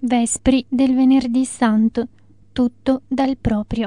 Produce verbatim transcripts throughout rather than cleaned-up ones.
Vespri del Venerdì Santo, tutto dal proprio.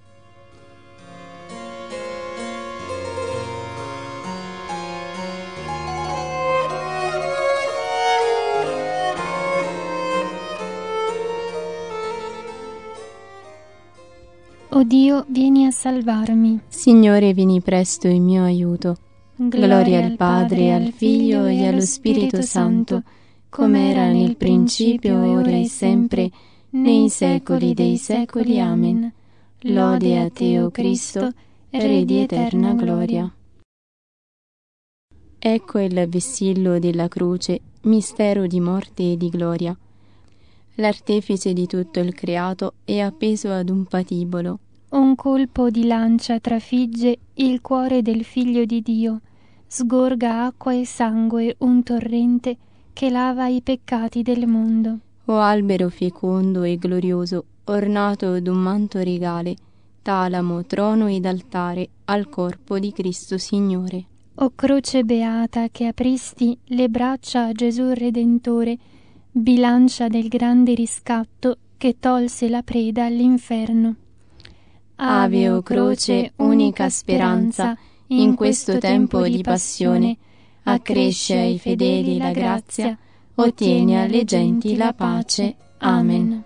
O Dio, vieni a salvarmi. Signore, vieni presto in mio aiuto. Gloria al Padre, al Figlio e allo Spirito Santo, come era nel principio, ora e sempre, nei secoli dei secoli. Amen. Lode a te, o Cristo, Re di eterna gloria. Ecco il vessillo della croce, mistero di morte e di gloria. L'artefice di tutto il creato è appeso ad un patibolo. Un colpo di lancia trafigge il cuore del Figlio di Dio, sgorga acqua e sangue un torrente che lava i peccati del mondo. O albero fecondo e glorioso, ornato d'un manto regale, talamo, trono ed altare al corpo di Cristo Signore. O croce beata che apristi le braccia a Gesù Redentore, bilancia del grande riscatto che tolse la preda all'inferno. Ave, o croce, unica speranza, in questo tempo di passione, accresce ai fedeli la grazia, ottieni alle genti la pace. Amen.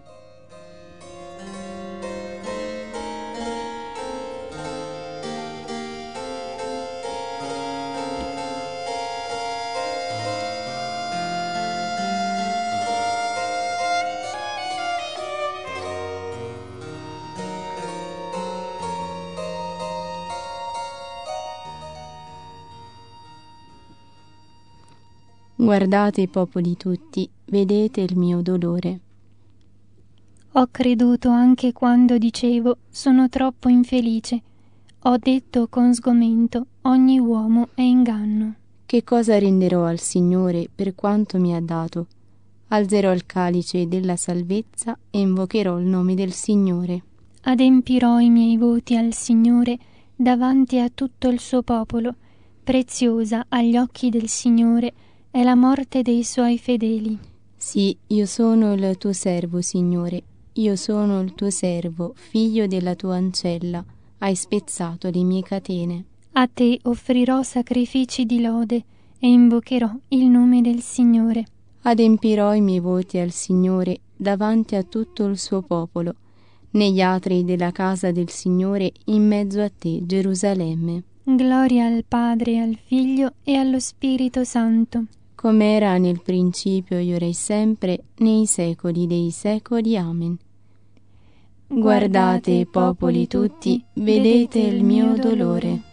Guardate, popoli tutti, vedete il mio dolore. Ho creduto anche quando dicevo sono troppo infelice. Ho detto con sgomento ogni uomo è inganno. Che cosa renderò al Signore per quanto mi ha dato? Alzerò il calice della salvezza e invocherò il nome del Signore. Adempirò i miei voti al Signore davanti a tutto il suo popolo. Preziosa agli occhi del Signore è la morte dei suoi fedeli. Sì, io sono il tuo servo, Signore. Io sono il tuo servo, figlio della tua ancella. Hai spezzato le mie catene. A te offrirò sacrifici di lode e invocherò il nome del Signore. Adempirò i miei voti al Signore davanti a tutto il suo popolo, negli atri della casa del Signore, in mezzo a te, Gerusalemme. Gloria al Padre, al Figlio e allo Spirito Santo, come era nel principio, ora e sempre, nei secoli dei secoli. Amen. Guardate, popoli tutti, vedete il mio dolore.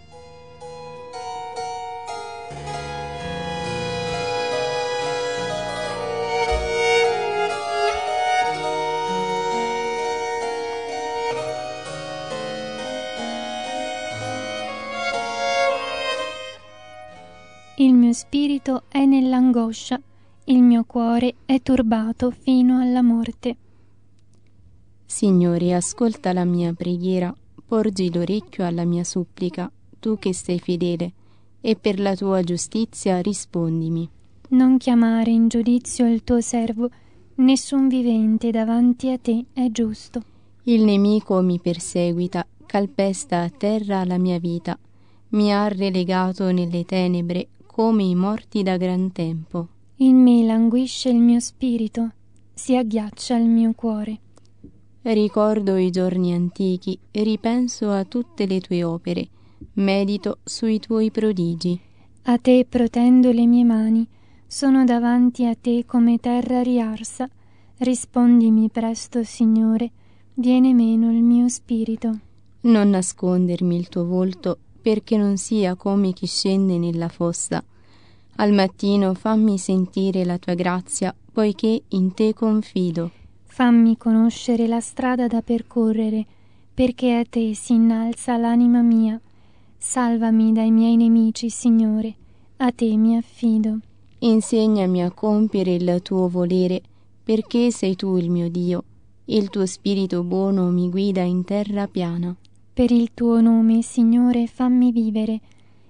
Il mio spirito è nell'angoscia, il mio cuore è turbato fino alla morte. Signore, ascolta la mia preghiera, porgi l'orecchio alla mia supplica, tu che sei fedele, e per la tua giustizia rispondimi. Non chiamare in giudizio il tuo servo, nessun vivente davanti a te è giusto. Il nemico mi perseguita, calpesta a terra la mia vita, mi ha relegato nelle tenebre come i morti da gran tempo. In me languisce il mio spirito, si agghiaccia il mio cuore. Ricordo i giorni antichi, ripenso a tutte le tue opere, medito sui tuoi prodigi. A te protendo le mie mani, sono davanti a te come terra riarsa. Rispondimi presto, Signore, viene meno il mio spirito. Non nascondermi il tuo volto, perché non sia come chi scende nella fossa. Al mattino fammi sentire la tua grazia, poiché in te confido. Fammi conoscere la strada da percorrere, perché a te si innalza l'anima mia. Salvami dai miei nemici, Signore, a te mi affido. Insegnami a compiere il tuo volere, perché sei tu il mio Dio. Il tuo spirito buono mi guida in terra piana. Per il tuo nome, Signore, fammi vivere,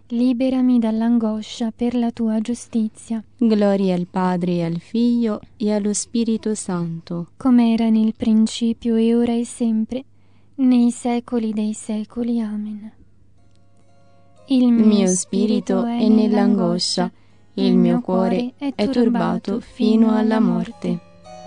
liberami dall'angoscia per la tua giustizia. Gloria al Padre e al Figlio e allo Spirito Santo, come era nel principio e ora e sempre, nei secoli dei secoli. Amen. Il mio, mio spirito è nell'angoscia, il mio cuore è turbato fino alla morte.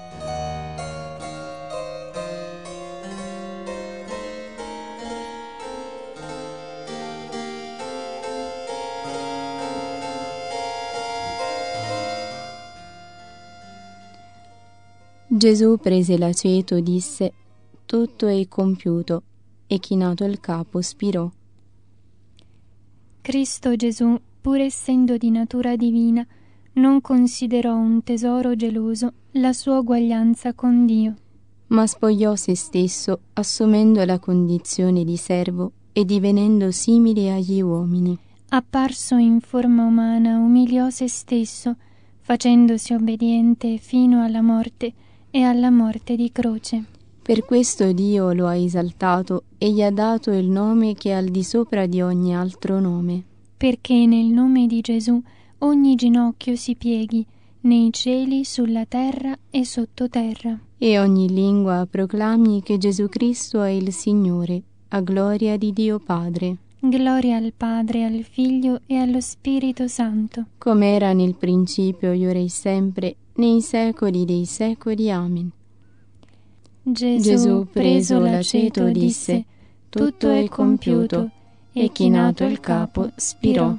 Gesù prese l'aceto, disse: tutto è compiuto, e chinato il capo spirò. Cristo Gesù, pur essendo di natura divina, non considerò un tesoro geloso la sua uguaglianza con Dio, ma spogliò se stesso, assumendo la condizione di servo e divenendo simile agli uomini. Apparso in forma umana, umiliò se stesso, facendosi obbediente fino alla morte e alla morte di croce. Per questo Dio lo ha esaltato e gli ha dato il nome che è al di sopra di ogni altro nome. Perché nel nome di Gesù ogni ginocchio si pieghi, nei cieli, sulla terra e sottoterra. E ogni lingua proclami che Gesù Cristo è il Signore, a gloria di Dio Padre. Gloria al Padre, al Figlio e allo Spirito Santo. Come era nel principio, ora e sempre, nei secoli dei secoli. Amen. Gesù, Gesù preso l'aceto, disse: tutto è compiuto, e chinato il capo spirò.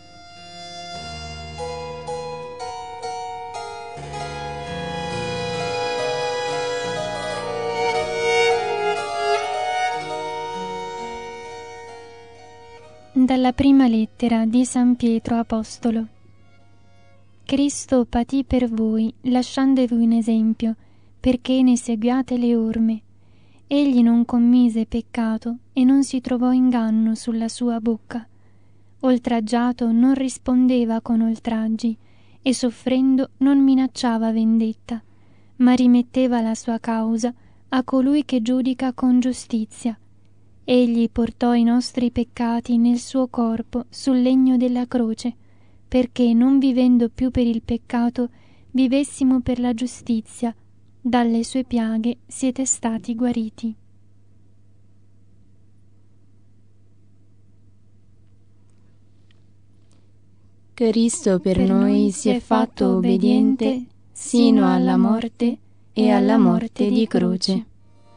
Dalla prima lettera di San Pietro Apostolo. Cristo patì per voi, lasciandovi un esempio, perché ne seguiate le orme. Egli non commise peccato e non si trovò inganno sulla sua bocca. Oltraggiato non rispondeva con oltraggi e soffrendo non minacciava vendetta, ma rimetteva la sua causa a colui che giudica con giustizia. Egli portò i nostri peccati nel suo corpo sul legno della croce, perché non vivendo più per il peccato vivessimo per la giustizia. Dalle sue piaghe siete stati guariti. Cristo per noi si è fatto obbediente sino alla morte e alla morte di croce.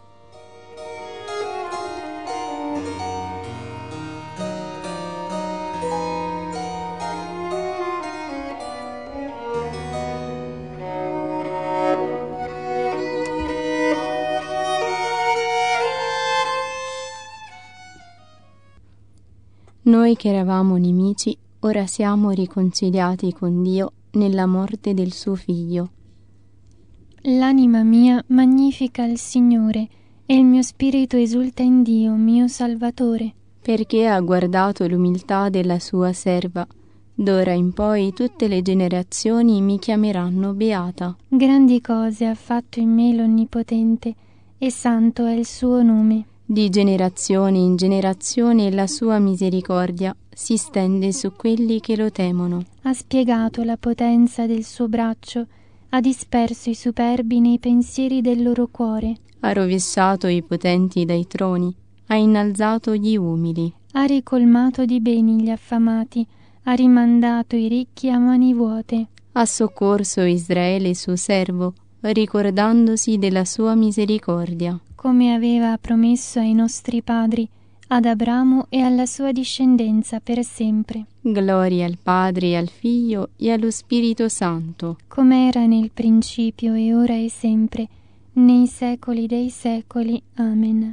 Noi che eravamo nemici, ora siamo riconciliati con Dio nella morte del suo Figlio. L'anima mia magnifica il Signore, e il mio spirito esulta in Dio, mio Salvatore. Perché ha guardato l'umiltà della sua serva. D'ora in poi tutte le generazioni mi chiameranno beata. Grandi cose ha fatto in me l'Onnipotente, e santo è il suo nome. Di generazione in generazione la sua misericordia si stende su quelli che lo temono. Ha spiegato la potenza del suo braccio, ha disperso i superbi nei pensieri del loro cuore. Ha rovesciato i potenti dai troni, ha innalzato gli umili. Ha ricolmato di beni gli affamati, ha rimandato i ricchi a mani vuote. Ha soccorso Israele suo servo, ricordandosi della sua misericordia. Come aveva promesso ai nostri padri, ad Abramo e alla sua discendenza per sempre. Gloria al Padre e al Figlio e allo Spirito Santo. Come era nel principio e ora e sempre, nei secoli dei secoli. Amen.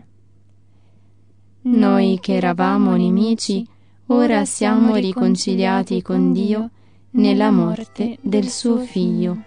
Noi che eravamo nemici, ora siamo riconciliati con Dio nella morte del suo Figlio.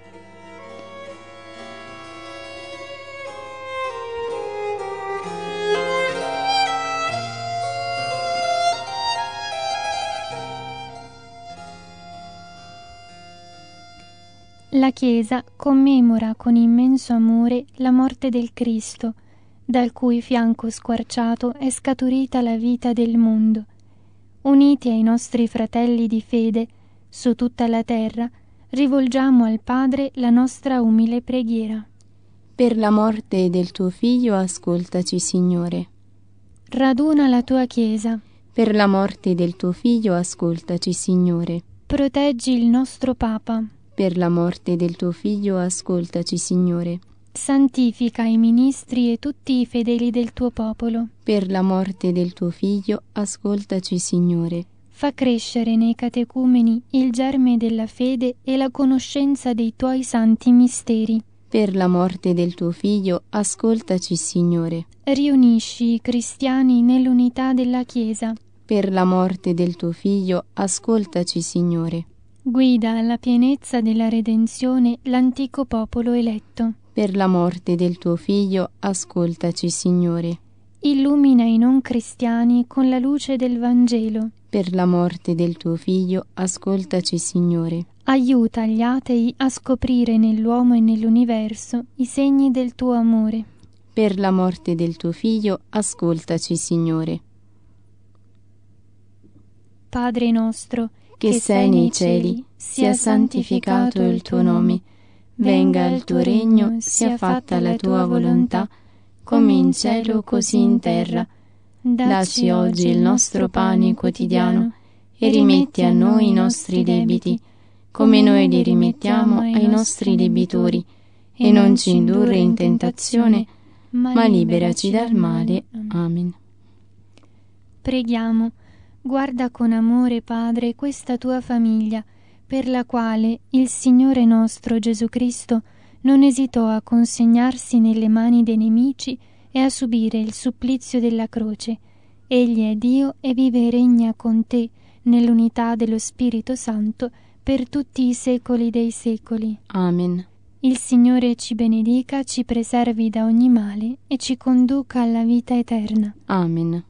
La Chiesa commemora con immenso amore la morte del Cristo, dal cui fianco squarciato è scaturita la vita del mondo. uniti ai nostri fratelli di fede su tutta la terra, rivolgiamo al Padre la nostra umile preghiera. Per la morte del tuo Figlio, ascoltaci, Signore. Raduna la tua Chiesa. Per la morte del tuo Figlio, ascoltaci, Signore. Proteggi il nostro Papa. Per la morte del tuo Figlio, ascoltaci, Signore. Santifica i ministri e tutti i fedeli del tuo popolo. Per la morte del tuo Figlio, ascoltaci, Signore. Fa crescere nei catecumeni il germe della fede e la conoscenza dei tuoi santi misteri. Per la morte del tuo Figlio, ascoltaci, Signore. Riunisci i cristiani nell'unità della Chiesa. Per la morte del tuo Figlio, ascoltaci, Signore. Guida alla pienezza della redenzione l'antico popolo eletto. Per la morte del tuo Figlio, ascoltaci, Signore. Illumina i non cristiani con la luce del Vangelo. Per la morte del tuo Figlio, ascoltaci, Signore. Aiuta gli atei a scoprire nell'uomo e nell'universo i segni del tuo amore. Per la morte del tuo Figlio, ascoltaci, Signore. Padre nostro, che sei nei cieli, sia santificato il tuo nome. Venga il tuo regno, sia fatta la tua volontà, come in cielo così in terra. Dacci oggi il nostro pane quotidiano e rimetti a noi i nostri debiti, come noi li rimettiamo ai nostri debitori, e non ci indurre in tentazione, ma liberaci dal male. Amen. Preghiamo. Guarda con amore, Padre, questa tua famiglia, per la quale il Signore nostro Gesù Cristo non esitò a consegnarsi nelle mani dei nemici e a subire il supplizio della croce. Egli è Dio e vive e regna con te nell'unità dello Spirito Santo per tutti i secoli dei secoli. Amen. Il Signore ci benedica, ci preservi da ogni male e ci conduca alla vita eterna. Amen.